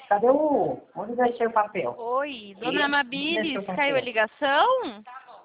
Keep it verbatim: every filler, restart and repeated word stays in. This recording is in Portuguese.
Cadê o... Onde deixei o papel? Oi, dona Ih, Amabilis, deixa eu caiu a papel. ligação?